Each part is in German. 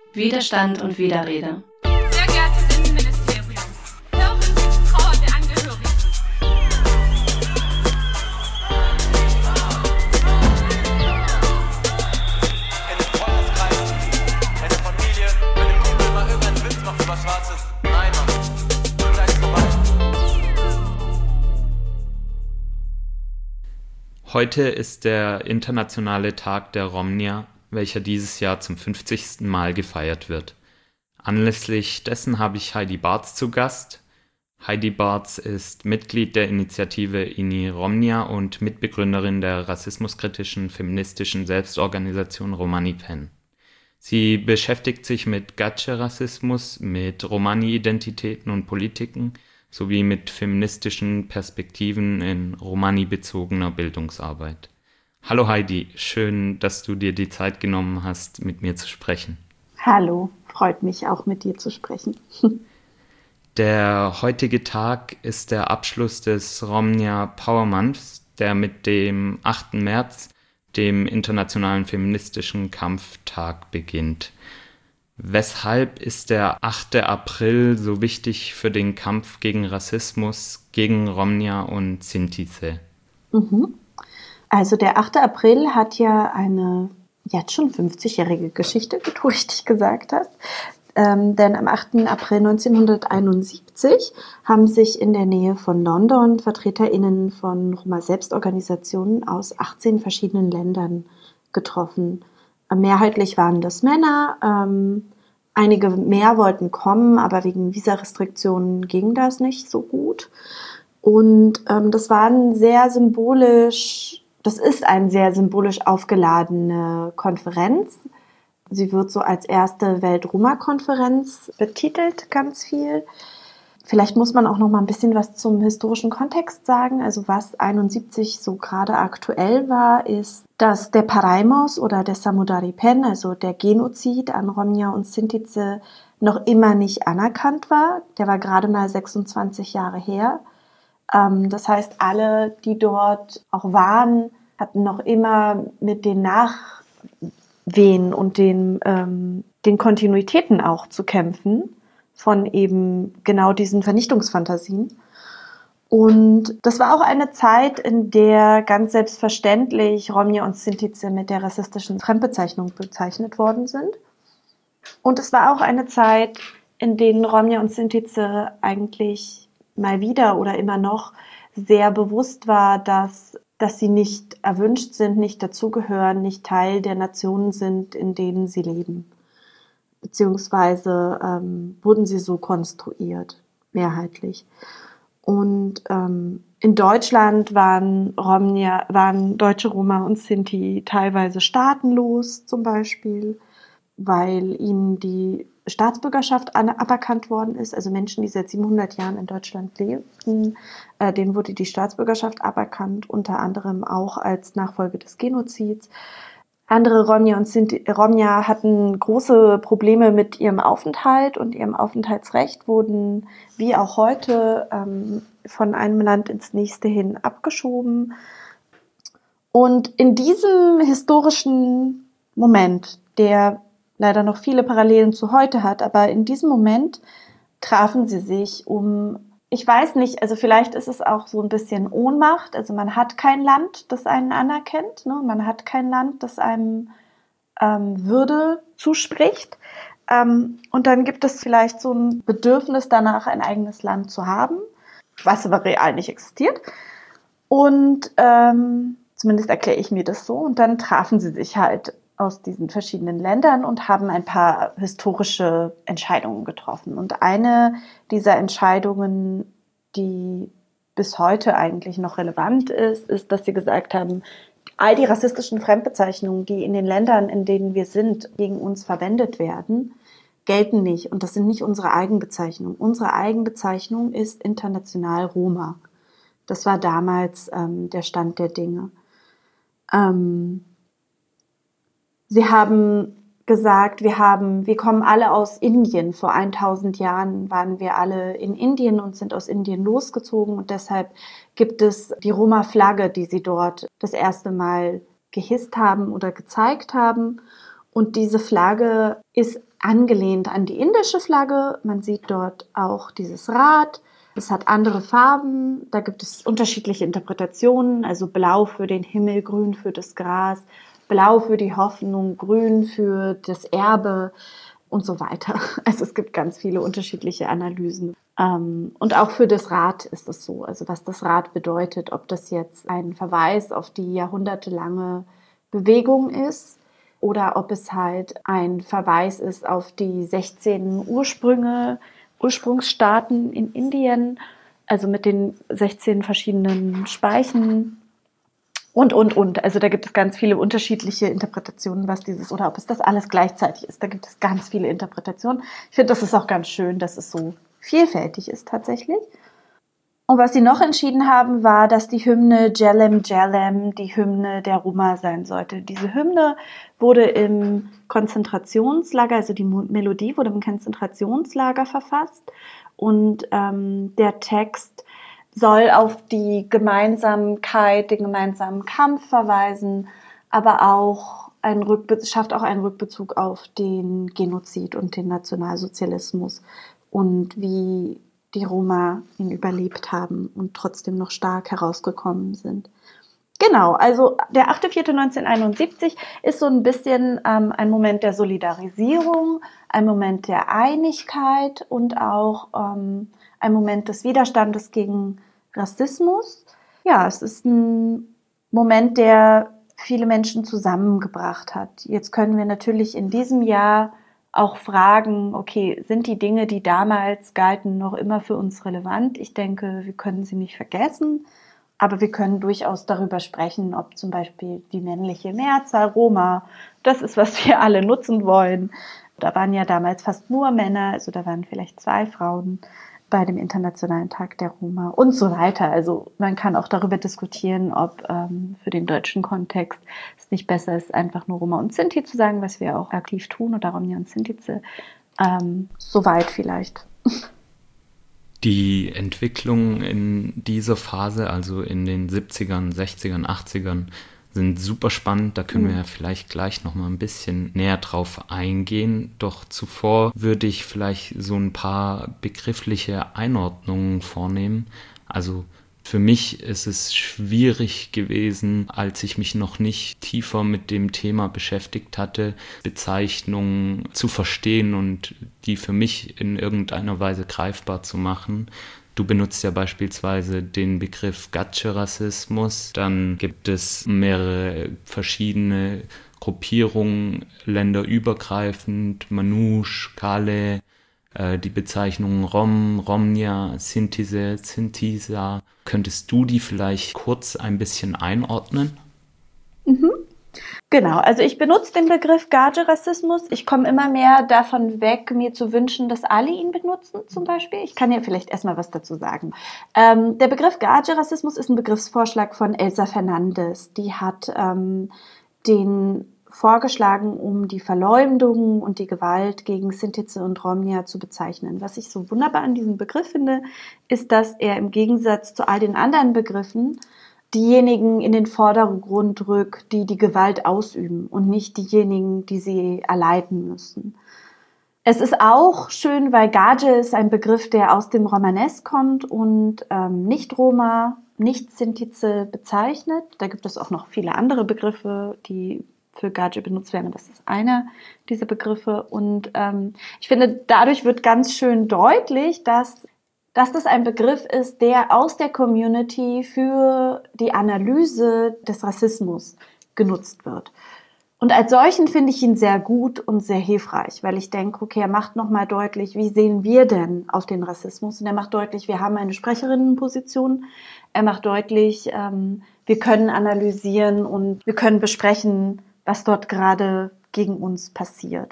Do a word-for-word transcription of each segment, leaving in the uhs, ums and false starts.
Widerstand und Widerrede. Sehr geehrtes Innenministerium, hören Sie die Trauer der Angehörigen. In den Freundeskreisen, in der Familie, wenn ein Kumpel mal irgendeinen Witz macht über Schwarzes. Nein, Mann, gleich vorbei. Heute ist der internationale Tag der Romnia, welcher dieses Jahr zum fünfzigsten Mal gefeiert wird. Anlässlich dessen habe ich Heidi Barz zu Gast. Heidi Barz ist Mitglied der Initiative INI Romnia und Mitbegründerin der rassismuskritischen feministischen Selbstorganisation Romani Pen. Sie beschäftigt sich mit Gatsche-Rassismus, mit Romani-Identitäten und Politiken sowie mit feministischen Perspektiven in Romani-bezogener Bildungsarbeit. Hallo Heidi, schön, dass du dir die Zeit genommen hast, mit mir zu sprechen. Hallo, freut mich auch mit dir zu sprechen. Der heutige Tag ist der Abschluss des Romnia Power Months, der mit dem achten März, dem Internationalen Feministischen Kampftag, beginnt. Weshalb ist der achte April so wichtig für den Kampf gegen Rassismus, gegen Romnia und Sintize? Mhm. Also der achte April hat ja eine jetzt schon fünfzigjährige Geschichte, wie du richtig gesagt hast. Ähm, denn am achten April neunzehnhunderteinundsiebzig haben sich in der Nähe von London VertreterInnen von Roma-Selbstorganisationen aus achtzehn verschiedenen Ländern getroffen. Mehrheitlich waren das Männer, ähm, einige mehr wollten kommen, aber wegen Visarestriktionen ging das nicht so gut. Und ähm, das war ein sehr symbolisch, das ist eine sehr symbolisch aufgeladene Konferenz. Sie wird so als erste Welt-Roma-Konferenz betitelt, ganz viel. Vielleicht muss man auch noch mal ein bisschen was zum historischen Kontext sagen. Also was einundsiebzig so gerade aktuell war, ist, dass der Paraimos oder der Samudari Pen, also der Genozid an Romnia und Sintize, noch immer nicht anerkannt war. Der war gerade mal sechsundzwanzig Jahre her. Ähm, das heißt, alle, die dort auch waren, hatten noch immer mit den Nachwehen und den, ähm, den Kontinuitäten auch zu kämpfen von eben genau diesen Vernichtungsfantasien. Und das war auch eine Zeit, in der ganz selbstverständlich Romnia und Sintize mit der rassistischen Fremdbezeichnung bezeichnet worden sind. Und es war auch eine Zeit, in denen Romnia und Sintize eigentlich mal wieder oder immer noch sehr bewusst war, dass, dass sie nicht erwünscht sind, nicht dazugehören, nicht Teil der Nationen sind, in denen sie leben. Beziehungsweise ähm, wurden sie so konstruiert, mehrheitlich. Und ähm, in Deutschland waren, Romnia, waren deutsche Roma und Sinti teilweise staatenlos zum Beispiel, weil ihnen die Staatsbürgerschaft aberkannt worden ist. Also Menschen, die seit siebenhundert Jahren in Deutschland lebten, äh, denen wurde die Staatsbürgerschaft aberkannt, unter anderem auch als Nachfolge des Genozids. Andere Romnia und Sinti, Romnia hatten große Probleme mit ihrem Aufenthalt und ihrem Aufenthaltsrecht, wurden wie auch heute ähm, von einem Land ins nächste hin abgeschoben. Und in diesem historischen Moment, der leider noch viele Parallelen zu heute hat, aber in diesem Moment trafen sie sich, um, ich weiß nicht, also vielleicht ist es auch so ein bisschen Ohnmacht, also man hat kein Land, das einen anerkennt, ne? Man hat kein Land, das einem ähm, Würde zuspricht, ähm, und dann gibt es vielleicht so ein Bedürfnis danach, ein eigenes Land zu haben, was aber real nicht existiert, und ähm, zumindest erkläre ich mir das so, und dann trafen sie sich halt aus diesen verschiedenen Ländern und haben ein paar historische Entscheidungen getroffen. Und eine dieser Entscheidungen, die bis heute eigentlich noch relevant ist, ist, dass sie gesagt haben, all die rassistischen Fremdbezeichnungen, die in den Ländern, in denen wir sind, gegen uns verwendet werden, gelten nicht. Und das sind nicht unsere Eigenbezeichnungen. Unsere Eigenbezeichnung ist international Roma. Das war damals ähm, der Stand der Dinge. Ähm, Sie haben gesagt, wir haben, wir kommen alle aus Indien. Vor tausend Jahren waren wir alle in Indien und sind aus Indien losgezogen, und deshalb gibt es die Roma-Flagge, die sie dort das erste Mal gehisst haben oder gezeigt haben. Und diese Flagge ist angelehnt an die indische Flagge. Man sieht dort auch dieses Rad. Es hat andere Farben. Da gibt es unterschiedliche Interpretationen. Also blau für den Himmel, grün für das Gras, blau für die Hoffnung, grün für das Erbe und so weiter. Also es gibt ganz viele unterschiedliche Analysen. Und auch für das Rad ist es so. Also was das Rad bedeutet, ob das jetzt ein Verweis auf die jahrhundertelange Bewegung ist, oder ob es halt ein Verweis ist auf die sechzehn Ursprünge, Ursprungsstaaten in Indien, also mit den sechzehn verschiedenen Speichen und, und, und. Also da gibt es ganz viele unterschiedliche Interpretationen, was dieses, oder ob es das alles gleichzeitig ist. Da gibt es ganz viele Interpretationen. Ich finde, das ist auch ganz schön, dass es so vielfältig ist tatsächlich. Und was sie noch entschieden haben, war, dass die Hymne Jhelem Jhelem die Hymne der Roma sein sollte. Diese Hymne wurde im Konzentrationslager, also die Melodie wurde im Konzentrationslager verfasst und ähm, der Text soll auf die Gemeinsamkeit, den gemeinsamen Kampf verweisen, aber auch einen Rückbe- schafft auch einen Rückbezug auf den Genozid und den Nationalsozialismus und wie die Roma ihn überlebt haben und trotzdem noch stark herausgekommen sind. Genau, also der achte vierte neunzehnhunderteinundsiebzig ist so ein bisschen ähm, ein Moment der Solidarisierung, ein Moment der Einigkeit und auch ähm, ein Moment des Widerstandes gegen Rassismus. Ja, es ist ein Moment, der viele Menschen zusammengebracht hat. Jetzt können wir natürlich in diesem Jahr auch fragen, okay, sind die Dinge, die damals galten, noch immer für uns relevant? Ich denke, wir können sie nicht vergessen, aber wir können durchaus darüber sprechen, ob zum Beispiel die männliche Mehrzahl Roma, das ist, was wir alle nutzen wollen. Da waren ja damals fast nur Männer, also da waren vielleicht zwei Frauen bei dem Internationalen Tag der Roma und so weiter. Also man kann auch darüber diskutieren, ob ähm, für den deutschen Kontext es nicht besser ist, einfach nur Roma und Sinti zu sagen, was wir auch aktiv tun, oder Romnia und Sintize. Ähm, Soweit vielleicht. Die Entwicklung in dieser Phase, also in den siebzigern, sechzigern, achtzigern, sind super spannend. Da können wir ja vielleicht gleich noch mal ein bisschen näher drauf eingehen. Doch zuvor würde ich vielleicht so ein paar begriffliche Einordnungen vornehmen. Also für mich ist es schwierig gewesen, als ich mich noch nicht tiefer mit dem Thema beschäftigt hatte, Bezeichnungen zu verstehen und die für mich in irgendeiner Weise greifbar zu machen. Du benutzt ja beispielsweise den Begriff Gatsche-Rassismus. Dann gibt es mehrere verschiedene Gruppierungen, länderübergreifend, Manouche, Kale, äh, die Bezeichnungen Rom, Romnia, Sintise, Sintisa. Könntest du die vielleicht kurz ein bisschen einordnen? Mhm. Genau, also ich benutze den Begriff Gatsche-Rassismus. Ich komme immer mehr davon weg, mir zu wünschen, dass alle ihn benutzen zum Beispiel. Ich kann ja vielleicht erstmal was dazu sagen. Ähm, der Begriff Gatsche-Rassismus ist ein Begriffsvorschlag von Elsa Fernandes. Die hat ähm, den vorgeschlagen, um die Verleumdung und die Gewalt gegen Sintize und Romnia zu bezeichnen. Was ich so wunderbar an diesem Begriff finde, ist, dass er im Gegensatz zu all den anderen Begriffen diejenigen in den Vordergrund rückt, die die Gewalt ausüben und nicht diejenigen, die sie erleiden müssen. Es ist auch schön, weil Gatsche ist ein Begriff, der aus dem Romanes kommt und ähm, nicht Roma, nicht Sintize bezeichnet. Da gibt es auch noch viele andere Begriffe, die für Gatsche benutzt werden. Das ist einer dieser Begriffe. Und ähm, ich finde, dadurch wird ganz schön deutlich, dass dass das ein Begriff ist, der aus der Community für die Analyse des Rassismus genutzt wird. Und als solchen finde ich ihn sehr gut und sehr hilfreich, weil ich denke, okay, er macht nochmal deutlich, wie sehen wir denn auf den Rassismus? Und er macht deutlich, wir haben eine Sprecherinnenposition. Er macht deutlich, ähm, wir können analysieren und wir können besprechen, was dort gerade gegen uns passiert.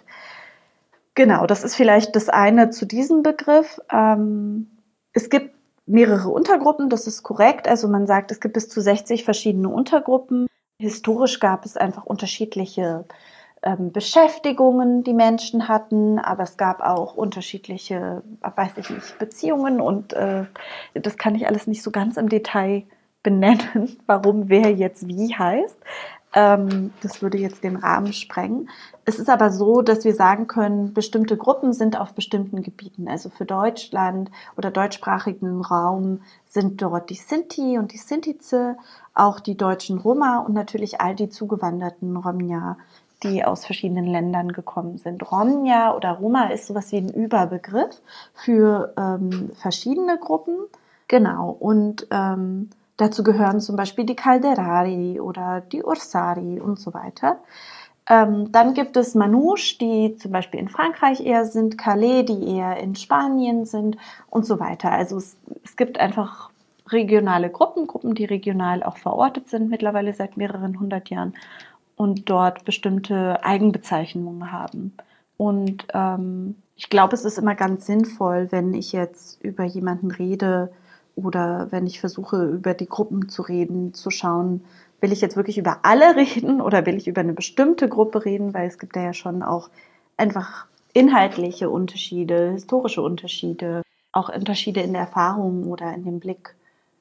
Genau, das ist vielleicht das eine zu diesem Begriff. Ähm, Es gibt mehrere Untergruppen, das ist korrekt. Also man sagt, es gibt bis zu sechzig verschiedene Untergruppen. Historisch gab es einfach unterschiedliche ähm, Beschäftigungen, die Menschen hatten, aber es gab auch unterschiedliche, weiß ich nicht, Beziehungen und äh, das kann ich alles nicht so ganz im Detail benennen, warum wer jetzt wie heißt. Ähm, das würde jetzt den Rahmen sprengen. Es ist aber so, dass wir sagen können, bestimmte Gruppen sind auf bestimmten Gebieten. Also für Deutschland oder deutschsprachigen Raum sind dort die Sinti und die Sintize, auch die deutschen Roma und natürlich all die zugewanderten Romnia, die aus verschiedenen Ländern gekommen sind. Romnia oder Roma ist sowas wie ein Überbegriff für ähm, verschiedene Gruppen. Genau, und ähm, dazu gehören zum Beispiel die Calderari oder die Ursari und so weiter. Ähm, dann gibt es Manouche, die zum Beispiel in Frankreich eher sind, Calais, die eher in Spanien sind und so weiter. Also es, es gibt einfach regionale Gruppen, Gruppen, die regional auch verortet sind, mittlerweile seit mehreren hundert Jahren und dort bestimmte Eigenbezeichnungen haben. Und ähm, ich glaube, es ist immer ganz sinnvoll, wenn ich jetzt über jemanden rede oder wenn ich versuche, über die Gruppen zu reden, zu schauen, will ich jetzt wirklich über alle reden oder will ich über eine bestimmte Gruppe reden, weil es gibt ja schon auch einfach inhaltliche Unterschiede, historische Unterschiede, auch Unterschiede in der Erfahrung oder in dem Blick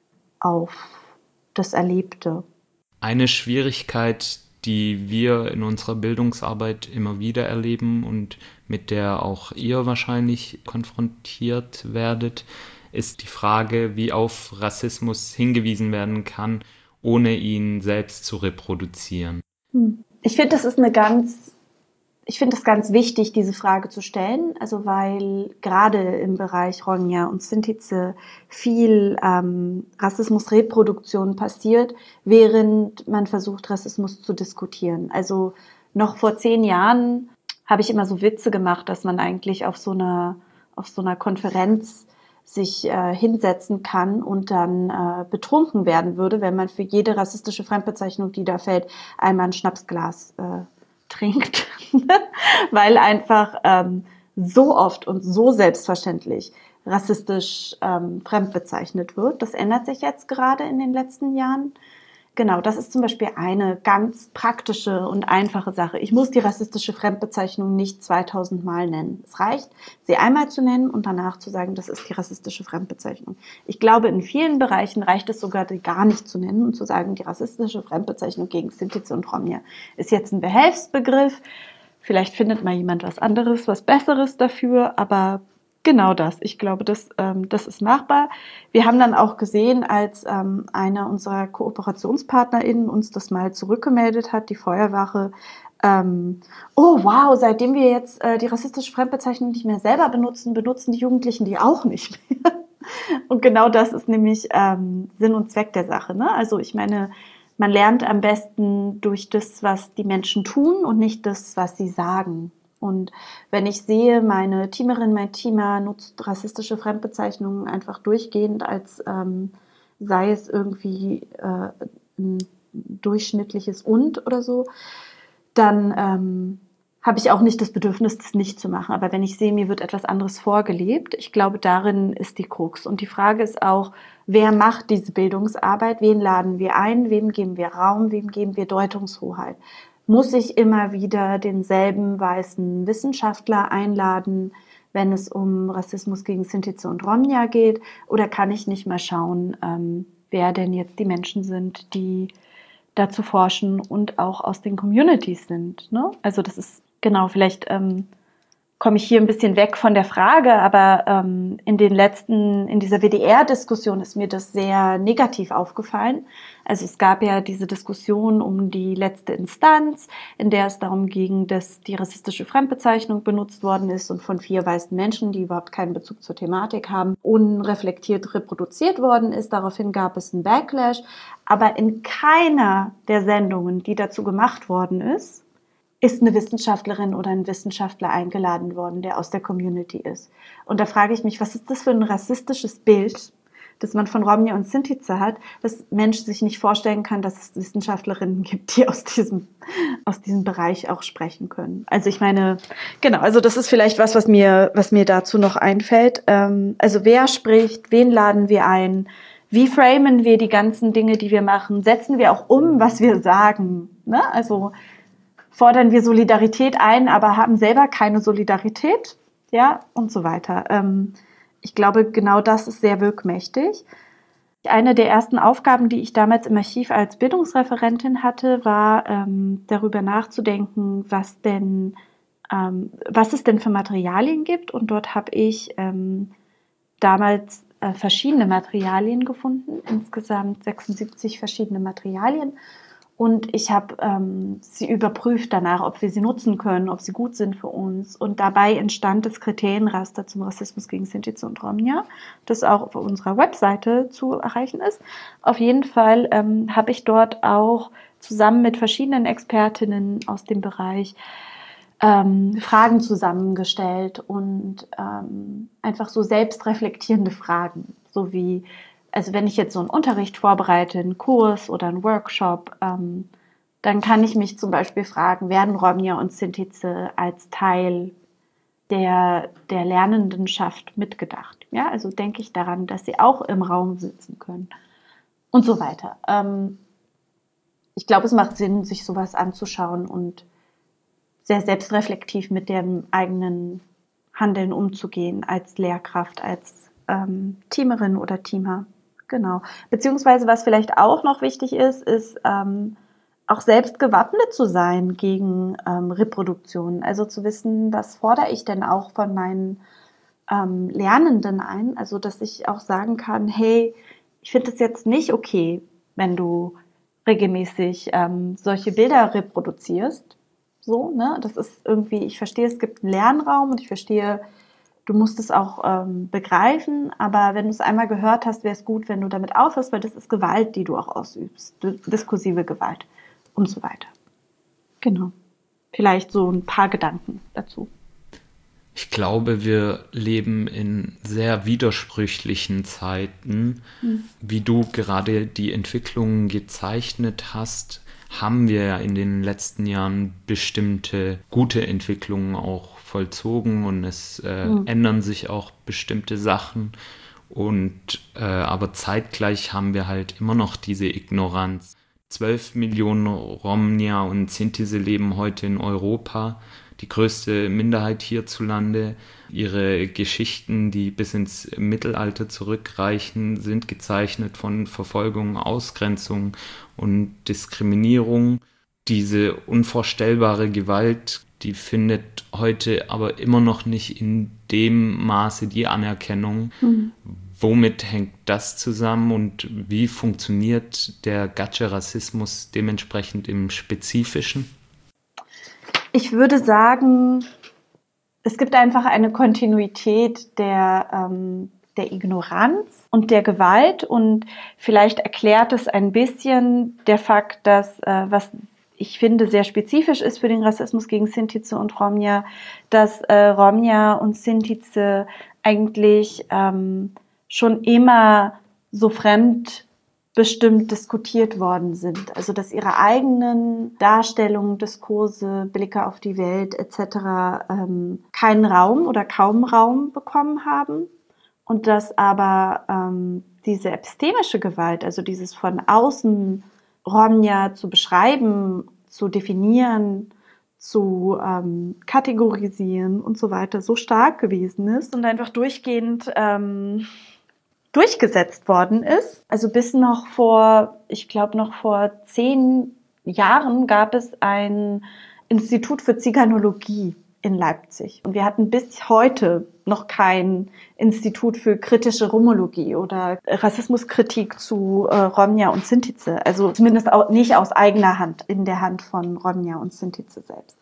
auf das Erlebte. Eine Schwierigkeit, die wir in unserer Bildungsarbeit immer wieder erleben und mit der auch ihr wahrscheinlich konfrontiert werdet, ist die Frage, wie auf Rassismus hingewiesen werden kann, ohne ihn selbst zu reproduzieren. Ich finde, das ist eine ganz, ich finde es ganz wichtig, diese Frage zu stellen, also weil gerade im Bereich Romnia und Sintize viel ähm, Rassismusreproduktion passiert, während man versucht, Rassismus zu diskutieren. Also noch vor zehn Jahren habe ich immer so Witze gemacht, dass man eigentlich auf so einer, auf so einer Konferenz sich äh, hinsetzen kann und dann äh, betrunken werden würde, wenn man für jede rassistische Fremdbezeichnung, die da fällt, einmal ein Schnapsglas äh, trinkt. Weil einfach ähm, so oft und so selbstverständlich rassistisch ähm, fremdbezeichnet wird. Das ändert sich jetzt gerade in den letzten Jahren. Genau, das ist zum Beispiel eine ganz praktische und einfache Sache. Ich muss die rassistische Fremdbezeichnung nicht zweitausend Mal nennen. Es reicht, sie einmal zu nennen und danach zu sagen, das ist die rassistische Fremdbezeichnung. Ich glaube, in vielen Bereichen reicht es sogar, die gar nicht zu nennen und zu sagen, die rassistische Fremdbezeichnung gegen Sintize und Romnia ist jetzt ein Behelfsbegriff. Vielleicht findet mal jemand was anderes, was Besseres dafür, aber genau das. Ich glaube, das, ähm, das ist machbar. Wir haben dann auch gesehen, als ähm, einer unserer KooperationspartnerInnen uns das mal zurückgemeldet hat, die Feuerwache, ähm, oh wow, seitdem wir jetzt äh, die rassistische Fremdbezeichnung nicht mehr selber benutzen, benutzen die Jugendlichen die auch nicht mehr. Und genau das ist nämlich ähm, Sinn und Zweck der Sache, ne? Also ich meine, man lernt am besten durch das, was die Menschen tun und nicht das, was sie sagen. Und wenn ich sehe, meine Teamerin, mein Teamer nutzt rassistische Fremdbezeichnungen einfach durchgehend, als ähm, sei es irgendwie äh, ein durchschnittliches Und oder so, dann ähm, habe ich auch nicht das Bedürfnis, das nicht zu machen. Aber wenn ich sehe, mir wird etwas anderes vorgelebt, ich glaube, darin ist die Krux. Und die Frage ist auch, wer macht diese Bildungsarbeit? Wen laden wir ein? Wem geben wir Raum? Wem geben wir Deutungshoheit? Muss ich immer wieder denselben weißen Wissenschaftler einladen, wenn es um Rassismus gegen Sintize und Romnia geht? Oder kann ich nicht mal schauen, ähm, wer denn jetzt die Menschen sind, die dazu forschen und auch aus den Communities sind, ne? Also das ist, genau, vielleicht ähm, komme ich hier ein bisschen weg von der Frage, aber ähm, in den letzten, in dieser W D R-Diskussion ist mir das sehr negativ aufgefallen. Also es gab ja diese Diskussion um die letzte Instanz, in der es darum ging, dass die rassistische Fremdbezeichnung benutzt worden ist und von vier weißen Menschen, die überhaupt keinen Bezug zur Thematik haben, unreflektiert reproduziert worden ist. Daraufhin gab es einen Backlash. Aber in keiner der Sendungen, die dazu gemacht worden ist, ist eine Wissenschaftlerin oder ein Wissenschaftler eingeladen worden, der aus der Community ist. Und da frage ich mich, was ist das für ein rassistisches Bild, das man von Romnia und Sintize hat, dass Mensch sich nicht vorstellen kann, dass es Wissenschaftlerinnen gibt, die aus diesem, aus diesem Bereich auch sprechen können. Also ich meine, genau, also das ist vielleicht was, was mir, was mir dazu noch einfällt. Ähm, also wer spricht, wen laden wir ein? Wie framen wir die ganzen Dinge, die wir machen? Setzen wir auch um, was wir sagen? Ne? Also fordern wir Solidarität ein, aber haben selber keine Solidarität, ja, und so weiter. Ähm, ich glaube, genau das ist sehr wirkmächtig. Eine der ersten Aufgaben, die ich damals im Archiv als Bildungsreferentin hatte, war ähm, darüber nachzudenken, was denn, ähm, was es denn für Materialien gibt. Und dort habe ich ähm, damals äh, verschiedene Materialien gefunden, insgesamt sechsundsiebzig verschiedene Materialien. Und ich habe ähm, sie überprüft danach, ob wir sie nutzen können, ob sie gut sind für uns. Und dabei entstand das Kriterienraster zum Rassismus gegen Sinti und Romnia, das auch auf unserer Webseite zu erreichen ist. Auf jeden Fall ähm, habe ich dort auch zusammen mit verschiedenen Expertinnen aus dem Bereich ähm, Fragen zusammengestellt und ähm, einfach so selbstreflektierende Fragen, so wie: Also wenn ich jetzt so einen Unterricht vorbereite, einen Kurs oder einen Workshop, ähm, dann kann ich mich zum Beispiel fragen, werden Romnia und Sintize als Teil der, der Lernendenschaft mitgedacht? Ja, also denke ich daran, dass sie auch im Raum sitzen können und so weiter. Ähm, ich glaube, es macht Sinn, sich sowas anzuschauen und sehr selbstreflektiv mit dem eigenen Handeln umzugehen als Lehrkraft, als ähm, Teamerin oder Teamer. Genau. Beziehungsweise, was vielleicht auch noch wichtig ist, ist ähm, auch selbst gewappnet zu sein gegen ähm, Reproduktion. Also zu wissen, was fordere ich denn auch von meinen ähm, Lernenden ein? Also, dass ich auch sagen kann, hey, ich finde es jetzt nicht okay, wenn du regelmäßig ähm, solche Bilder reproduzierst. So, ne? Das ist irgendwie, ich verstehe, es gibt einen Lernraum und ich verstehe, du musst es auch ähm, begreifen, aber wenn du es einmal gehört hast, wäre es gut, wenn du damit aufhörst, weil das ist Gewalt, die du auch ausübst, diskursive Gewalt und so weiter. Genau. Vielleicht so ein paar Gedanken dazu. Ich glaube, wir leben in sehr widersprüchlichen Zeiten. Mhm. Wie du gerade die Entwicklungen gezeichnet hast, haben wir ja in den letzten Jahren bestimmte gute Entwicklungen auch vollzogen und es äh, mhm. ändern sich auch bestimmte Sachen. Und äh, aber zeitgleich haben wir halt immer noch diese Ignoranz. Zwölf Millionen Romnia und Sintise leben heute in Europa, die größte Minderheit hierzulande. Ihre Geschichten, die bis ins Mittelalter zurückreichen, sind gezeichnet von Verfolgung, Ausgrenzung und Diskriminierung. Diese unvorstellbare Gewalt, die findet heute aber immer noch nicht in dem Maße die Anerkennung. Mhm. Womit hängt das zusammen und wie funktioniert der Gatsche-Rassismus dementsprechend im Spezifischen? Ich würde sagen, es gibt einfach eine Kontinuität der, ähm, der Ignoranz und der Gewalt und vielleicht erklärt es ein bisschen der Fakt, dass, äh, was ich finde sehr spezifisch ist für den Rassismus gegen Sintize und Romnia, dass äh, Romnia und Sintize eigentlich ähm, schon immer so fremdbestimmt diskutiert worden sind. Also dass ihre eigenen Darstellungen, Diskurse, Blicke auf die Welt et cetera ähm, keinen Raum oder kaum Raum bekommen haben und dass aber ähm, diese epistemische Gewalt, also dieses von außen Romnia zu beschreiben, zu definieren, zu ähm, kategorisieren und so weiter, so stark gewesen ist und einfach durchgehend ähm, durchgesetzt worden ist. Also bis noch vor, ich glaube noch vor zehn Jahren gab es ein Institut für Ziganologie in Leipzig. Und wir hatten bis heute noch kein Institut für kritische Romologie oder Rassismuskritik zu äh, Romnia und Sintize. Also zumindest auch nicht aus eigener Hand, in der Hand von Romnia und Sintize selbst.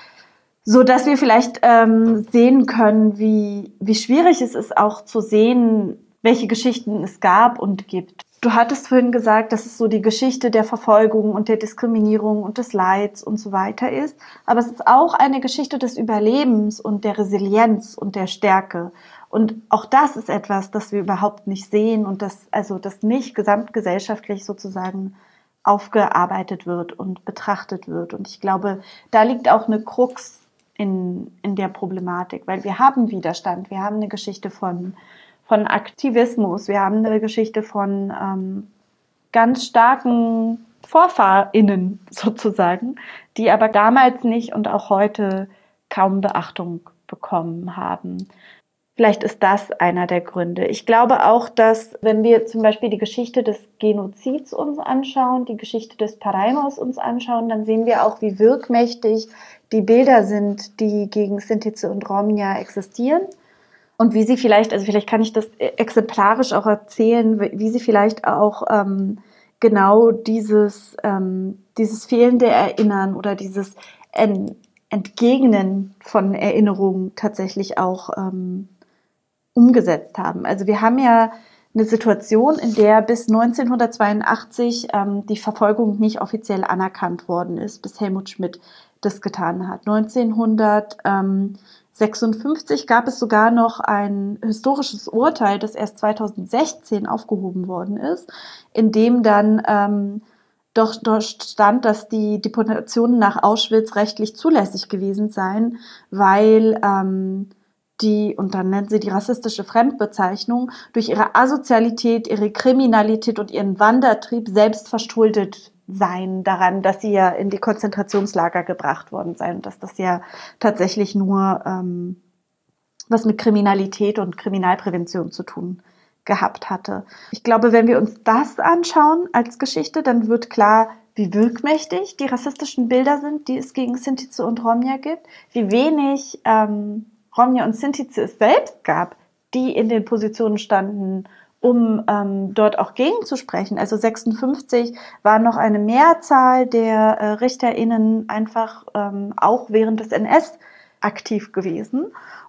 So dass wir vielleicht ähm, sehen können, wie, wie schwierig es ist, auch zu sehen, welche Geschichten es gab und gibt. Du hattest vorhin gesagt, dass es so die Geschichte der Verfolgung und der Diskriminierung und des Leids und so weiter ist. Aber es ist auch eine Geschichte des Überlebens und der Resilienz und der Stärke. Und auch das ist etwas, das wir überhaupt nicht sehen und das, also das nicht gesamtgesellschaftlich sozusagen aufgearbeitet wird und betrachtet wird. Und ich glaube, da liegt auch eine Krux in, in der Problematik, weil wir haben Widerstand, wir haben eine Geschichte von von Aktivismus. Wir haben eine Geschichte von ähm, ganz starken VorfahrInnen sozusagen, die aber damals nicht und auch heute kaum Beachtung bekommen haben. Vielleicht ist das einer der Gründe. Ich glaube auch, dass, wenn wir zum Beispiel die Geschichte des Genozids uns anschauen, die Geschichte des Paraimos uns anschauen, dann sehen wir auch, wie wirkmächtig die Bilder sind, die gegen Sintize und Romnia existieren. Und wie sie vielleicht, also vielleicht kann ich das exemplarisch auch erzählen, wie sie vielleicht auch ähm, genau dieses, ähm, dieses fehlende Erinnern oder dieses en- Entgegnen von Erinnerungen tatsächlich auch ähm, umgesetzt haben. Also wir haben ja eine Situation, in der bis neunzehnhundertzweiundachtzig ähm, die Verfolgung nicht offiziell anerkannt worden ist, bis Helmut Schmidt das getan hat. neunzehnhundertsechsundfünfzig gab es sogar noch ein historisches Urteil, das erst zweitausendsechzehn aufgehoben worden ist, in dem dann ähm, doch dort stand, dass die Deportationen nach Auschwitz rechtlich zulässig gewesen seien, weil ähm, die, und dann nennt sie die rassistische Fremdbezeichnung, durch ihre Asozialität, ihre Kriminalität und ihren Wandertrieb selbst verschuldet seien daran, dass sie ja in die Konzentrationslager gebracht worden seien und dass das ja tatsächlich nur ähm, was mit Kriminalität und Kriminalprävention zu tun gehabt hatte. Ich glaube, wenn wir uns das anschauen als Geschichte, dann wird klar, wie wirkmächtig die rassistischen Bilder sind, die es gegen Sintize und Romnia gibt, wie wenig ähm, Romnia und Sintize es selbst gab, die in den Positionen standen, um ähm, dort auch gegenzusprechen. Also sechsundfünfzig war noch eine Mehrzahl der äh, RichterInnen einfach ähm, auch während des N S aktiv gewesen.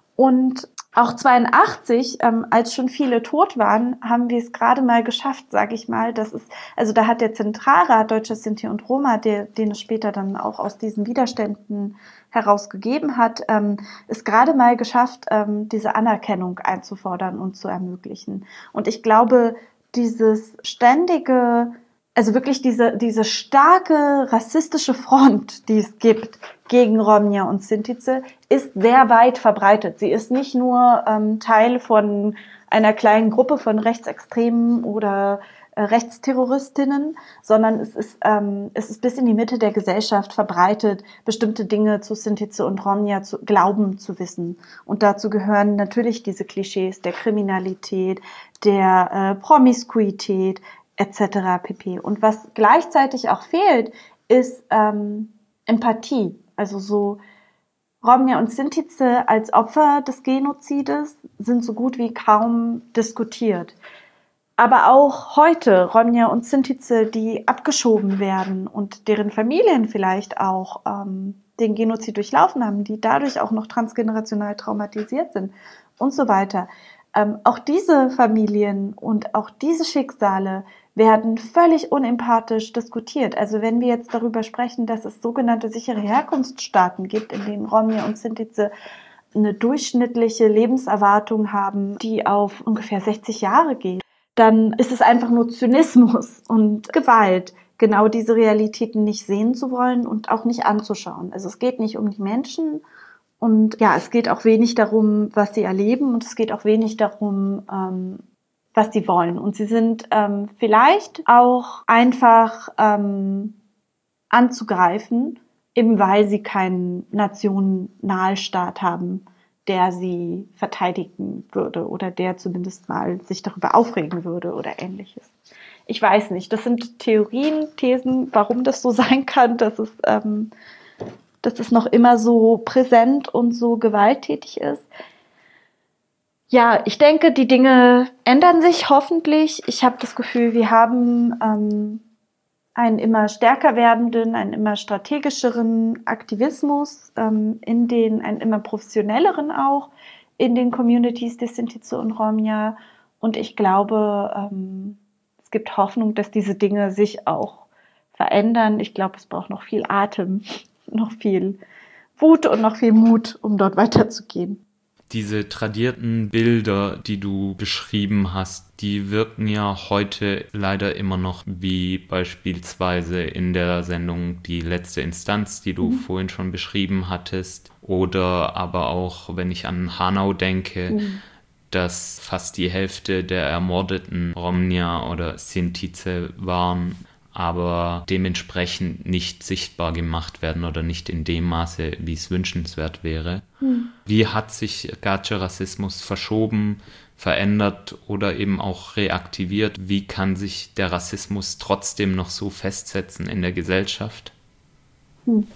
Und auch zweiundachtzig, ähm, als schon viele tot waren, haben wir es gerade mal geschafft, sage ich mal. Das ist, also da hat der Zentralrat Deutscher Sinti und Roma, der, den es später dann auch aus diesen Widerständen herausgegeben hat, ähm, es gerade mal geschafft, ähm, diese Anerkennung einzufordern und zu ermöglichen. Und ich glaube, dieses ständige, also wirklich diese, diese starke rassistische Front, die es gibt gegen Romnia und Sintize, ist sehr weit verbreitet. Sie ist nicht nur ähm, Teil von einer kleinen Gruppe von Rechtsextremen oder äh, Rechtsterroristinnen, sondern es ist, ähm, es ist bis in die Mitte der Gesellschaft verbreitet, bestimmte Dinge zu Sintize und Romnia zu glauben zu wissen. Und dazu gehören natürlich diese Klischees der Kriminalität, der äh, Promiskuität, et cetera pp. Und was gleichzeitig auch fehlt, ist ähm, Empathie. Also so Romnia und Sintize als Opfer des Genozides sind so gut wie kaum diskutiert. Aber auch heute Romnia und Sintize, die abgeschoben werden und deren Familien vielleicht auch ähm, den Genozid durchlaufen haben, die dadurch auch noch transgenerational traumatisiert sind und so weiter. Ähm, auch diese Familien und auch diese Schicksale werden völlig unempathisch diskutiert. Also wenn wir jetzt darüber sprechen, dass es sogenannte sichere Herkunftsstaaten gibt, in denen Romnia und Sintize eine durchschnittliche Lebenserwartung haben, die auf ungefähr sechzig Jahre geht, dann ist es einfach nur Zynismus und Gewalt, genau diese Realitäten nicht sehen zu wollen und auch nicht anzuschauen. Also es geht nicht um die Menschen und ja, es geht auch wenig darum, was sie erleben und es geht auch wenig darum, ähm, was sie wollen. Und sie sind ähm, vielleicht auch einfach ähm, anzugreifen, eben weil sie keinen Nationalstaat haben, der sie verteidigen würde oder der zumindest mal sich darüber aufregen würde oder Ähnliches. Ich weiß nicht, das sind Theorien, Thesen, warum das so sein kann, dass es, ähm, dass es noch immer so präsent und so gewalttätig ist. Ja, ich denke, die Dinge ändern sich hoffentlich. Ich habe das Gefühl, wir haben ähm, einen immer stärker werdenden, einen immer strategischeren Aktivismus, ähm, in den, einen immer professionelleren auch, in den Communities der Sintize und Romnia. Und ich glaube, ähm, es gibt Hoffnung, dass diese Dinge sich auch verändern. Ich glaube, es braucht noch viel Atem, noch viel Wut und noch viel Mut, um dort weiterzugehen. Diese tradierten Bilder, die du beschrieben hast, die wirken ja heute leider immer noch, wie beispielsweise in der Sendung Die letzte Instanz, die du mhm. vorhin schon beschrieben hattest. Oder aber auch, wenn ich an Hanau denke, mhm. dass fast die Hälfte der ermordeten Romnia oder Sintize waren. aber dementsprechend nicht sichtbar gemacht werden oder nicht in dem Maße, wie es wünschenswert wäre. Hm. Wie hat sich Gatsche-Rassismus verschoben, verändert oder eben auch reaktiviert? Wie kann sich der Rassismus trotzdem noch so festsetzen in der Gesellschaft? Hm.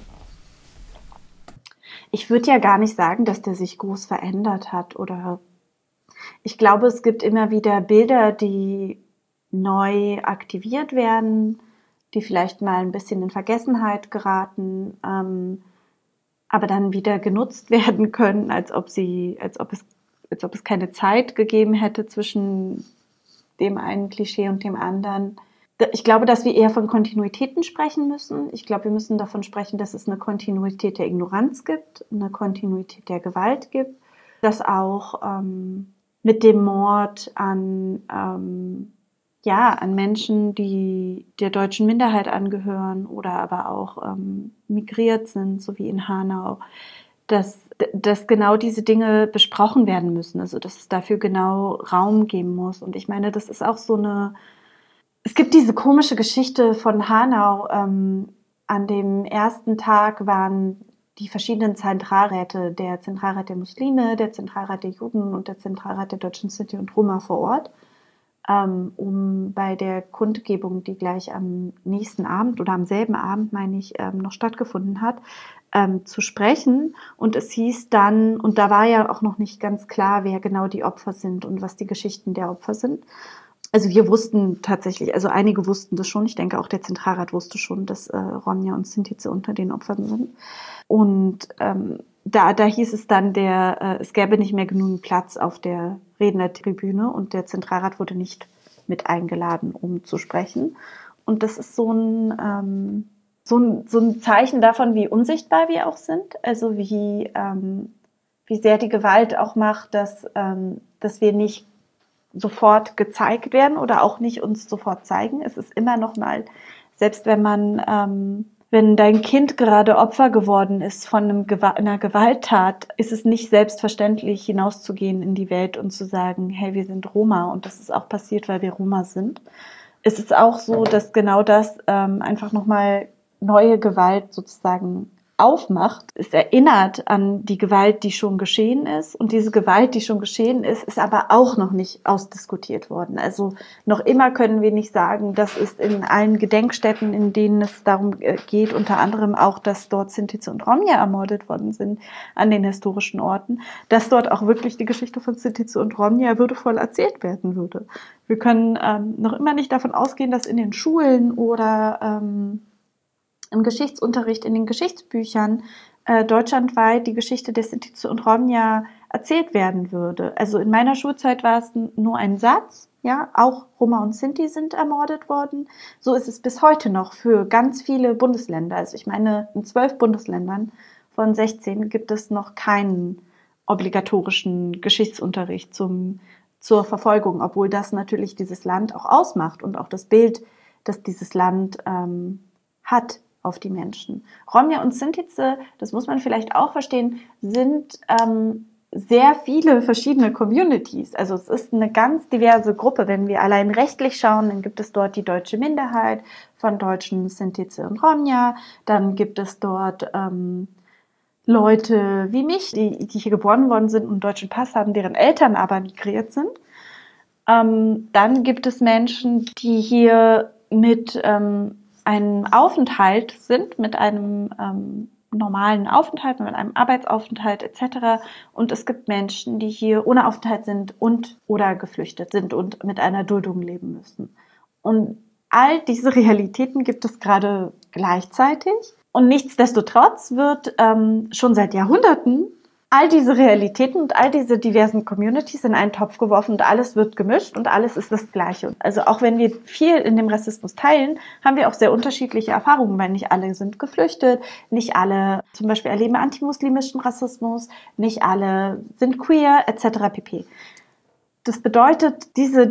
Ich würde ja gar nicht sagen, dass der sich groß verändert hat. Oder ich glaube, es gibt immer wieder Bilder, die neu aktiviert werden, die vielleicht mal ein bisschen in Vergessenheit geraten, ähm, aber dann wieder genutzt werden können, als ob sie, als ob es, als ob es keine Zeit gegeben hätte zwischen dem einen Klischee und dem anderen. Ich glaube, dass wir eher von Kontinuitäten sprechen müssen. Ich glaube, wir müssen davon sprechen, dass es eine Kontinuität der Ignoranz gibt, eine Kontinuität der Gewalt gibt, dass auch ähm, mit dem Mord an ähm, ja, an Menschen, die der deutschen Minderheit angehören oder aber auch ähm, migriert sind, so wie in Hanau, dass, dass genau diese Dinge besprochen werden müssen, also dass es dafür genau Raum geben muss. Und ich meine, das ist auch so eine, es gibt diese komische Geschichte von Hanau. Ähm, an dem ersten Tag waren die verschiedenen Zentralräte, der Zentralrat der Muslime, der Zentralrat der Juden und der Zentralrat der deutschen Sinti und Roma vor Ort, um bei der Kundgebung, die gleich am nächsten Abend oder am selben Abend, meine ich, noch stattgefunden hat, zu sprechen. Und es hieß dann, und da war ja auch noch nicht ganz klar, wer genau die Opfer sind und was die Geschichten der Opfer sind. Also wir wussten tatsächlich, also einige wussten das schon, ich denke auch der Zentralrat wusste schon, dass äh, Romja und Sintize unter den Opfern sind. Und ähm, da, da hieß es dann, der, äh, es gäbe nicht mehr genügend Platz auf der Rednertribüne und der Zentralrat wurde nicht mit eingeladen, um zu sprechen. Und das ist so ein, ähm, so ein, so ein Zeichen davon, wie unsichtbar wir auch sind, also wie, ähm, wie sehr die Gewalt auch macht, dass, ähm, dass wir nicht sofort gezeigt werden oder auch nicht uns sofort zeigen. Es ist immer noch mal, selbst wenn man, ähm, wenn dein Kind gerade Opfer geworden ist von einem Gew- einer Gewalttat, ist es nicht selbstverständlich, hinauszugehen in die Welt und zu sagen, hey, wir sind Roma und das ist auch passiert, weil wir Roma sind. Es ist auch so, dass genau das ähm, einfach nochmal neue Gewalt sozusagen aufmacht. Es erinnert an die Gewalt, die schon geschehen ist. Und diese Gewalt, die schon geschehen ist, ist aber auch noch nicht ausdiskutiert worden. Also noch immer können wir nicht sagen, dass es in allen Gedenkstätten, in denen es darum geht, unter anderem auch, dass dort Sintize und Romja ermordet worden sind an den historischen Orten, dass dort auch wirklich die Geschichte von Sintize und Romja würdevoll erzählt werden würde. Wir können ähm, noch immer nicht davon ausgehen, dass in den Schulen oder ähm, im Geschichtsunterricht, in den Geschichtsbüchern äh, deutschlandweit die Geschichte der Sintize und Romja erzählt werden würde. Also in meiner Schulzeit war es n- nur ein Satz, ja, auch Roma und Sinti sind ermordet worden. So ist es bis heute noch für ganz viele Bundesländer. Also ich meine, in zwölf Bundesländern von sechzehn gibt es noch keinen obligatorischen Geschichtsunterricht zum, zur Verfolgung, obwohl das natürlich dieses Land auch ausmacht und auch das Bild, das dieses Land ähm, hat auf die Menschen. Romja und Sintize, das muss man vielleicht auch verstehen, sind ähm, sehr viele verschiedene Communities. Also es ist eine ganz diverse Gruppe. Wenn wir allein rechtlich schauen, dann gibt es dort die deutsche Minderheit von Deutschen, Sintize und Romja. Dann gibt es dort ähm, Leute wie mich, die, die hier geboren worden sind und einen deutschen Pass haben, deren Eltern aber migriert sind. Ähm, dann gibt es Menschen, die hier mit ähm, einem Aufenthalt sind, mit einem ähm, normalen Aufenthalt, mit einem Arbeitsaufenthalt et cetera. Und es gibt Menschen, die hier ohne Aufenthalt sind und oder geflüchtet sind und mit einer Duldung leben müssen. Und all diese Realitäten gibt es gerade gleichzeitig. Und nichtsdestotrotz wird ähm, schon seit Jahrhunderten all diese Realitäten und all diese diversen Communities in einen Topf geworfen und alles wird gemischt und alles ist das Gleiche. Also auch wenn wir viel in dem Rassismus teilen, haben wir auch sehr unterschiedliche Erfahrungen, weil nicht alle sind geflüchtet, nicht alle zum Beispiel erleben antimuslimischen Rassismus, nicht alle sind queer et cetera pp. Das bedeutet, diese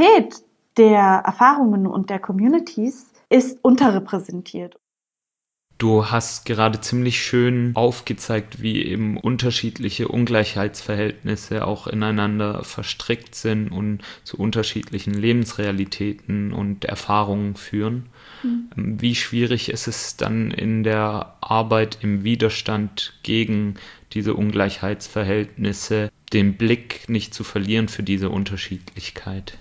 Diversität der Erfahrungen und der Communities ist unterrepräsentiert. Du hast gerade ziemlich schön aufgezeigt, wie eben unterschiedliche Ungleichheitsverhältnisse auch ineinander verstrickt sind und zu unterschiedlichen Lebensrealitäten und Erfahrungen führen. Mhm. Wie schwierig ist es dann in der Arbeit im Widerstand gegen diese Ungleichheitsverhältnisse, den Blick nicht zu verlieren für diese Unterschiedlichkeit?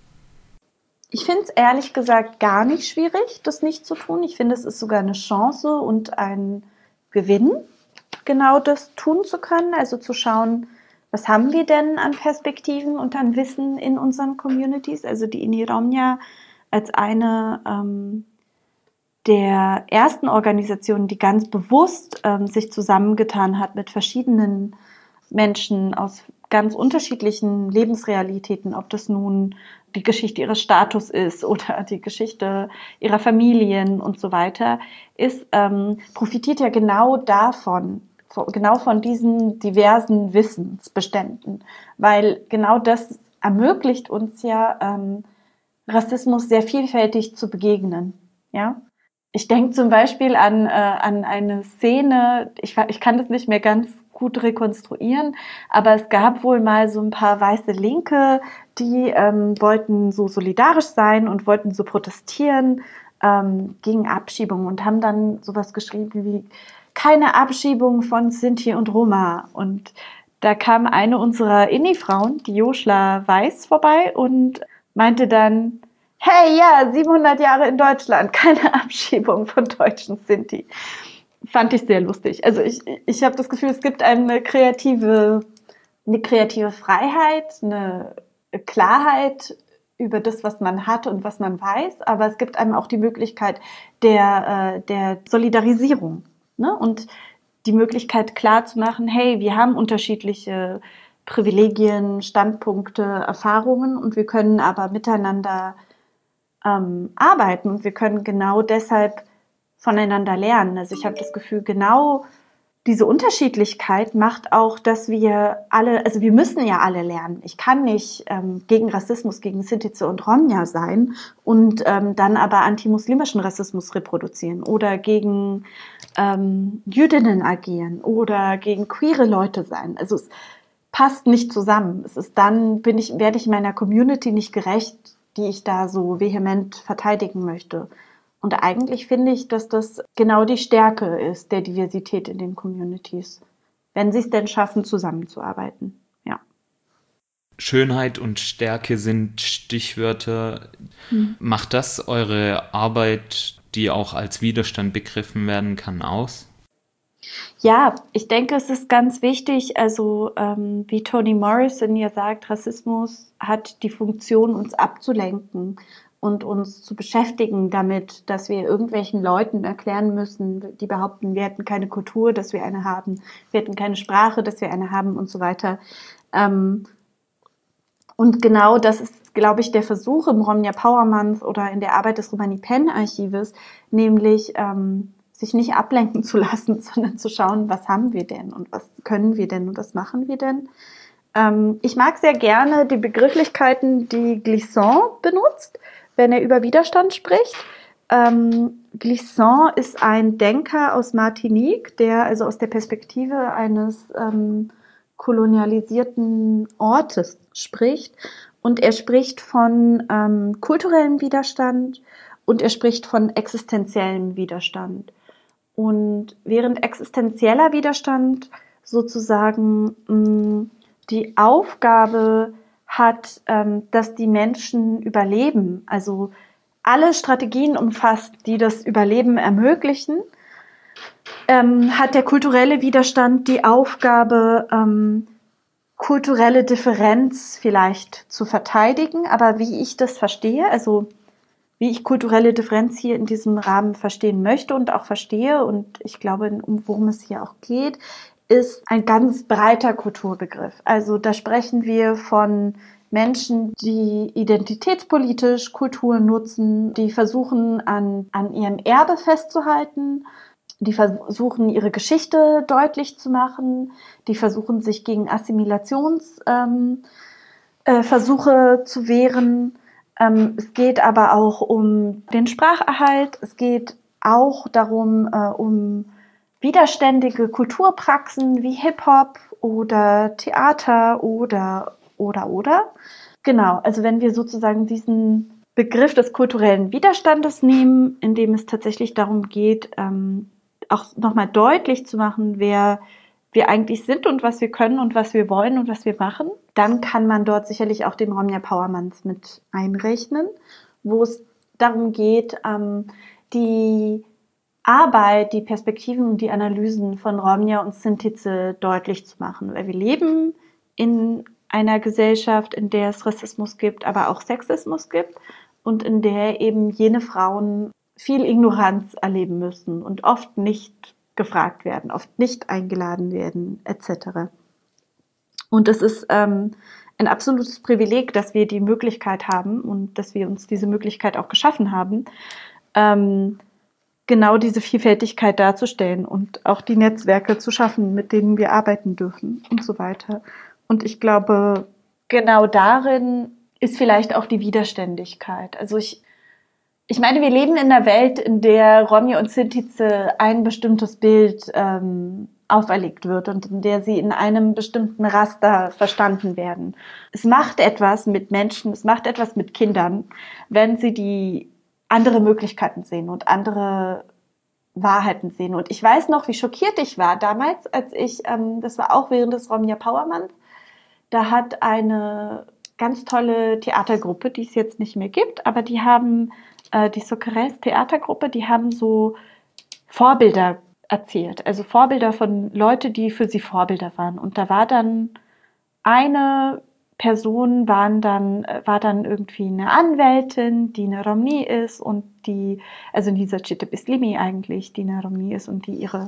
Ich finde es ehrlich gesagt gar nicht schwierig, das nicht zu tun. Ich finde, es ist sogar eine Chance und ein Gewinn, genau das tun zu können. Also zu schauen, was haben wir denn an Perspektiven und an Wissen in unseren Communities. Also die INI Romnia als eine ähm, der ersten Organisationen, die ganz bewusst ähm, sich zusammengetan hat mit verschiedenen Menschen aus ganz unterschiedlichen Lebensrealitäten, ob das nun die Geschichte ihres Status ist oder die Geschichte ihrer Familien und so weiter, ist, ähm, profitiert ja genau davon, genau von diesen diversen Wissensbeständen, weil genau das ermöglicht uns ja, ähm, Rassismus sehr vielfältig zu begegnen, ja. Ich denke zum Beispiel an, äh, an eine Szene, ich, ich kann das nicht mehr ganz gut rekonstruieren, aber es gab wohl mal so ein paar weiße Linke, die ähm, wollten so solidarisch sein und wollten so protestieren ähm, gegen Abschiebung und haben dann sowas geschrieben wie keine Abschiebung von Sinti und Roma. Und da kam eine unserer INI-Frauen, die Joschla Weiß, vorbei und meinte dann, hey, ja, siebenhundert Jahre in Deutschland, keine Abschiebung von deutschen Sinti. Fand ich sehr lustig. Also ich, ich habe das Gefühl, es gibt eine kreative, eine kreative Freiheit, eine Klarheit über das, was man hat und was man weiß, aber es gibt einem auch die Möglichkeit der, äh, der Solidarisierung, ne? Und die Möglichkeit klar zu machen, hey, wir haben unterschiedliche Privilegien, Standpunkte, Erfahrungen und wir können aber miteinander ähm, arbeiten und wir können genau deshalb voneinander lernen. Also ich habe das Gefühl, genau diese Unterschiedlichkeit macht auch, dass wir alle, also wir müssen ja alle lernen. Ich kann nicht ähm, gegen Rassismus, gegen Sintize und Romnia sein und ähm, dann aber antimuslimischen Rassismus reproduzieren oder gegen ähm, Jüdinnen agieren oder gegen queere Leute sein. Also es passt nicht zusammen. Es ist dann, bin ich, werde ich meiner Community nicht gerecht, die ich da so vehement verteidigen möchte. Und eigentlich finde ich, dass das genau die Stärke ist der Diversität in den Communities, wenn sie es denn schaffen, zusammenzuarbeiten. Ja. Schönheit und Stärke sind Stichwörter. Hm. Macht das eure Arbeit, die auch als Widerstand begriffen werden kann, aus? Ja, ich denke, es ist ganz wichtig, also ähm, wie Toni Morrison ja sagt, Rassismus hat die Funktion, uns abzulenken und uns zu beschäftigen damit, dass wir irgendwelchen Leuten erklären müssen, die behaupten, wir hätten keine Kultur, dass wir eine haben, wir hätten keine Sprache, dass wir eine haben und so weiter. Ähm, und genau das ist, glaube ich, der Versuch im Romnia Power Month oder in der Arbeit des Romani Pen Archives, nämlich ähm, sich nicht ablenken zu lassen, sondern zu schauen, was haben wir denn und was können wir denn und was machen wir denn. Ähm, ich mag sehr gerne die Begrifflichkeiten, die Glissant benutzt, wenn er über Widerstand spricht. Ähm, Glissant ist ein Denker aus Martinique, der also aus der Perspektive eines ähm, kolonialisierten Ortes spricht. Und er spricht von ähm, kulturellem Widerstand und er spricht von existenziellem Widerstand. Und während existenzieller Widerstand sozusagen mh, die Aufgabe hat, ähm, dass die Menschen überleben, also alle Strategien umfasst, die das Überleben ermöglichen, ähm, hat der kulturelle Widerstand die Aufgabe, ähm, kulturelle Differenz vielleicht zu verteidigen. Aber wie ich das verstehe, also wie ich kulturelle Differenz hier in diesem Rahmen verstehen möchte und auch verstehe, und ich glaube, um worum es hier auch geht, ist ein ganz breiter Kulturbegriff. Also da sprechen wir von Menschen, die identitätspolitisch Kultur nutzen, die versuchen, an, an ihrem Erbe festzuhalten, die versuchen, ihre Geschichte deutlich zu machen, die versuchen, sich gegen Assimilationsversuche ähm, äh, zu wehren. Ähm, es geht aber auch um den Spracherhalt, es geht auch darum, äh, um widerständige Kulturpraxen wie Hip-Hop oder Theater oder, oder, oder. Genau, also wenn wir sozusagen diesen Begriff des kulturellen Widerstandes nehmen, in dem es tatsächlich darum geht, ähm, auch nochmal deutlich zu machen, wer wir eigentlich sind und was wir können und was wir wollen und was wir machen, dann kann man dort sicherlich auch den Romnia Power Month mit einrechnen, wo es darum geht, ähm, die Arbeit, die Perspektiven und die Analysen von Romnia und Sintize deutlich zu machen, weil wir leben in einer Gesellschaft, in der es Rassismus gibt, aber auch Sexismus gibt und in der eben jene Frauen viel Ignoranz erleben müssen und oft nicht gefragt werden, oft nicht eingeladen werden, et cetera. Und es ist ähm, ein absolutes Privileg, dass wir die Möglichkeit haben und dass wir uns diese Möglichkeit auch geschaffen haben, ähm, genau diese Vielfältigkeit darzustellen und auch die Netzwerke zu schaffen, mit denen wir arbeiten dürfen und so weiter. Und ich glaube, genau darin ist vielleicht auch die Widerständigkeit. Also ich, ich meine, wir leben in einer Welt, in der Romja und Sintize ein bestimmtes Bild ähm, auferlegt wird und in der sie in einem bestimmten Raster verstanden werden. Es macht etwas mit Menschen, es macht etwas mit Kindern, wenn sie die andere Möglichkeiten sehen und andere Wahrheiten sehen. Und ich weiß noch, wie schockiert ich war damals, als ich, ähm, das war auch während des Romnia Power Month, da hat eine ganz tolle Theatergruppe, die es jetzt nicht mehr gibt, aber die haben, äh, die Socarés Theatergruppe, die haben so Vorbilder erzählt, also Vorbilder von Leuten, die für sie Vorbilder waren. Und da war dann eine Person, waren dann, war dann irgendwie eine Anwältin, die eine Romni ist und die, also Nisa Çetebislimi eigentlich, die eine Romni ist und die ihre,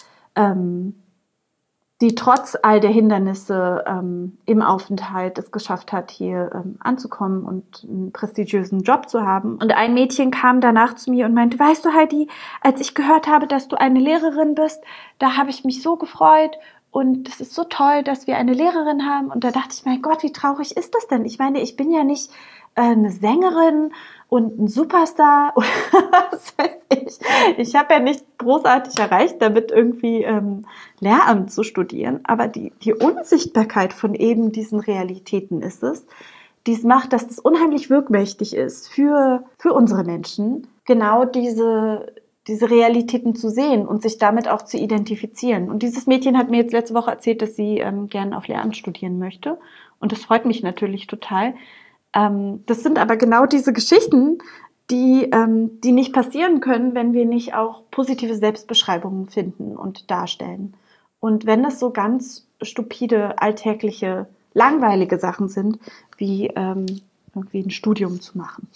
ähm, die trotz all der Hindernisse ähm, im Aufenthalt es geschafft hat, hier ähm, anzukommen und einen prestigiösen Job zu haben. Und ein Mädchen kam danach zu mir und meinte, weißt du, Heidi, als ich gehört habe, dass du eine Lehrerin bist, da habe ich mich so gefreut und es ist so toll, dass wir eine Lehrerin haben. Und da dachte ich, mein Gott, wie traurig ist das denn? Ich meine, ich bin ja nicht äh, eine Sängerin und ein Superstar oder was weiß ich. Ich habe ja nicht großartig erreicht, damit irgendwie ähm, Lehramt zu studieren, aber die, die Unsichtbarkeit von eben diesen Realitäten ist es, die es macht, dass das unheimlich wirkmächtig ist für, für unsere Menschen, genau diese, diese Realitäten zu sehen und sich damit auch zu identifizieren. Und dieses Mädchen hat mir jetzt letzte Woche erzählt, dass sie ähm, gerne auf Lehramt studieren möchte und das freut mich natürlich total. Das sind aber genau diese Geschichten, die, ähm, die nicht passieren können, wenn wir nicht auch positive Selbstbeschreibungen finden und darstellen. Und wenn das so ganz stupide, alltägliche, langweilige Sachen sind, wie ähm, irgendwie ein Studium zu machen.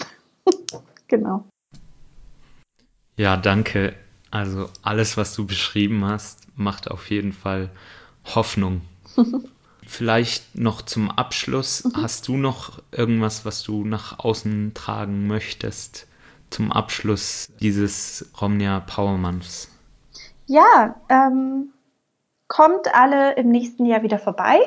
Genau. Ja, danke. Also alles, was du beschrieben hast, macht auf jeden Fall Hoffnung. Vielleicht noch zum Abschluss, mhm. Hast du noch irgendwas, was du nach außen tragen möchtest zum Abschluss dieses Romnia Power Months? Ja, ähm, kommt alle im nächsten Jahr wieder vorbei.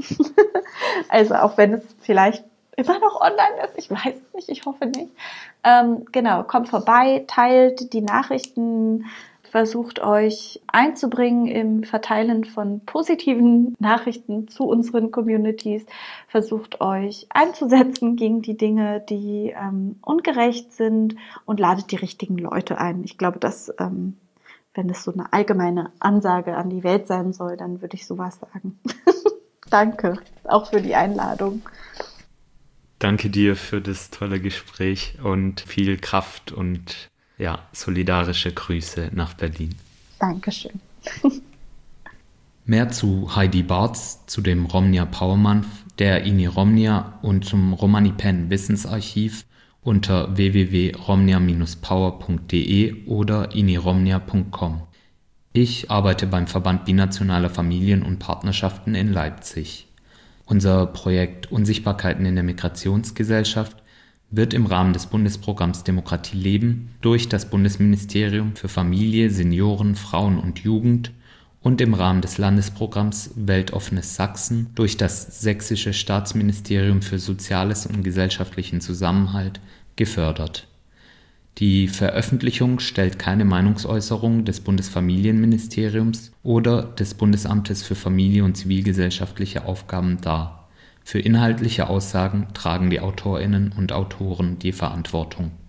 Also auch wenn es vielleicht immer noch online ist, ich weiß nicht, ich hoffe nicht. Ähm, genau, kommt vorbei, teilt die Nachrichten, versucht euch einzubringen im Verteilen von positiven Nachrichten zu unseren Communities, versucht euch einzusetzen gegen die Dinge, die ähm, ungerecht sind und ladet die richtigen Leute ein. Ich glaube, dass, ähm, wenn es so eine allgemeine Ansage an die Welt sein soll, dann würde ich sowas sagen. Danke, auch für die Einladung. Danke dir für das tolle Gespräch und viel Kraft und ja, solidarische Grüße nach Berlin. Dankeschön. Mehr zu Heidi Bartz, zu dem Romnia Power Month, der INI Romnia und zum Romani-Pen Wissensarchiv unter w w w punkt romnia dash power punkt d e oder iniromnia punkt com. Ich arbeite beim Verband Binationaler Familien und Partnerschaften in Leipzig. Unser Projekt Unsichtbarkeiten in der Migrationsgesellschaft wird im Rahmen des Bundesprogramms Demokratie leben durch das Bundesministerium für Familie, Senioren, Frauen und Jugend und im Rahmen des Landesprogramms Weltoffenes Sachsen durch das Sächsische Staatsministerium für Soziales und gesellschaftlichen Zusammenhalt gefördert. Die Veröffentlichung stellt keine Meinungsäußerung des Bundesfamilienministeriums oder des Bundesamtes für Familie und zivilgesellschaftliche Aufgaben dar. Für inhaltliche Aussagen tragen die AutorInnen und Autoren die Verantwortung.